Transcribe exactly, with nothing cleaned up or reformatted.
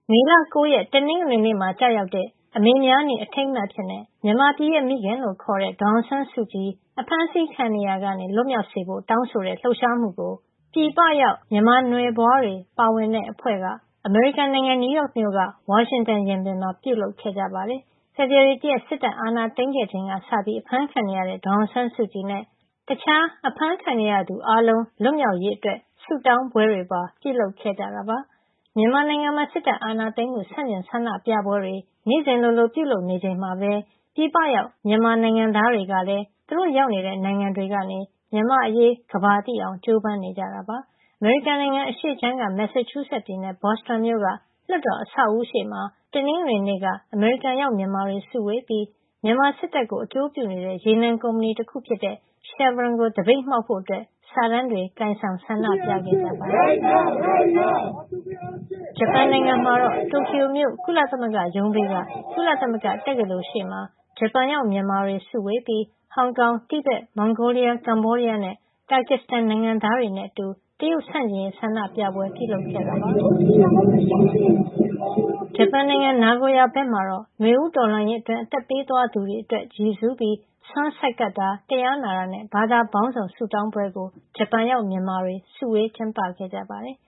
မေလ၉ရက်တနင်္ဂနွေနေ့မှာကျရောက်တဲ့အမေများနေ့အထိမ်းအမှတ်အဖြစ်မြန်မာပြည်ရဲ့မိခင်လို့ခေါ်တဲ့ဒေါ်အောင်ဆန်းစုကြည်အဖမ်းဆီးခံနေရာကနေလွတ်မြောက်စေဖို့တောင်းဆိုတဲ့လှုပ်ရှားမှုကိုပြည်ပရောက်မြန်မာနွယ်ဘွားတွေပါဝင်တဲ့အဖွဲ့ကအမေရိကန်နိုင်ငံနယူးယောက်မြို့ကဝါရှင်တန်ရင်ပြင်မှာပြုလုပ်ခဲ့ကြပါတယ်။ဖေဖော်ဝါရီလရက်စစ်တပ်အာဏာသိမ်းခဲ့ချိန်ကစပြီးအဖမ်းခံနေရတဲ့ဒေါ်အောင်ဆန်းစုကြည်နဲ့တခြားအဖမ်းခံနေရသူအားလုံးလွတ်မြောက်ရေးအတွက်ဆုတောင်းပွဲတွေပါပြုလုပ်ခဲ့ကြတာပါ။မြန်မာနိုင်ငံမှာစစ်တပ်အာဏာသိမ်းမှုဆန့်ကျင်ဆန္ဒပြပွဲတွေနေ့စဉ်လိုလိုပြုလုပ်နေချိန်မှာပဲပြည်ပရောက်မြန်မာနိုင်ငံသားတွေကလည်းသူတို့ရောက်နေတဲ့နိုင်ငံတွေကနေမြန်မာအရေးကဘာတိအောင်ကြိုးပမ်းနေကြတာပါ။အမေရိကန်နိုင်ငံအရှေ့ခြမ်းကမက်ဆာချူးဆက်ပြည်နယ်ဘော့စတွန်မြို့ကလွှတ်တော်အဆောက်အဦရှေ့မှာတနင်္ဂနွေနေ့ကအမေရိကန်ရောက်မြန်မာတွေစုဝေးပြီးမြန်မာစစ်တပ်ကိုအကျိုးပြုနေတဲ့ရေနံကုမ္ပဏီတစ်ခုဖြစ်တဲ့ Chevron ကိုတပိတ်မှောက်ဖို့အတွက်စာတန်းတွေကိုင်ဆောင်ဆန္ဒပြခဲ့ကြပါတယ်။ဂျပန်နိုင်ငံမှာတော့တိုကျိုမြို့ကုလသမဂ္ဂရုံးဘေးကကုလသမဂ္ဂတက္ကသိုလ်ရှေ့မှာဂျပန်ရောက်မြန်မာတွေစုဝေးပြီးဟောင်ကောင်၊တိဘက်၊မွန်ဂိုလီးယား၊ကမ္ဘောဒီးယားနဲ့တာကစ္စတန်နိုင်ငံသားတွေနဲ့အတူတရုတ်ဆန့်ကျင်ရေးဆန္ဒပြပွဲပြုလုပ်ခဲ့တာပါ။ဂျပန်နိုင်ငံနာဂိုယာဘက်မှာတော့နွေဦးတော်လှန်ရေးအတွင်းအသက်ပေးသွားသူတွေအတွက်ရည်စူးပြီးဆွမ်းဆိုက်ကပ်တာတရားနာတာနဲ့ဘာသာပေါင်းစုံဆုတောင်းပွဲကိုဂျပန်ရောက်မြန်မာတွေစုဝေးကျင်းပခဲ့ကြပါတယ်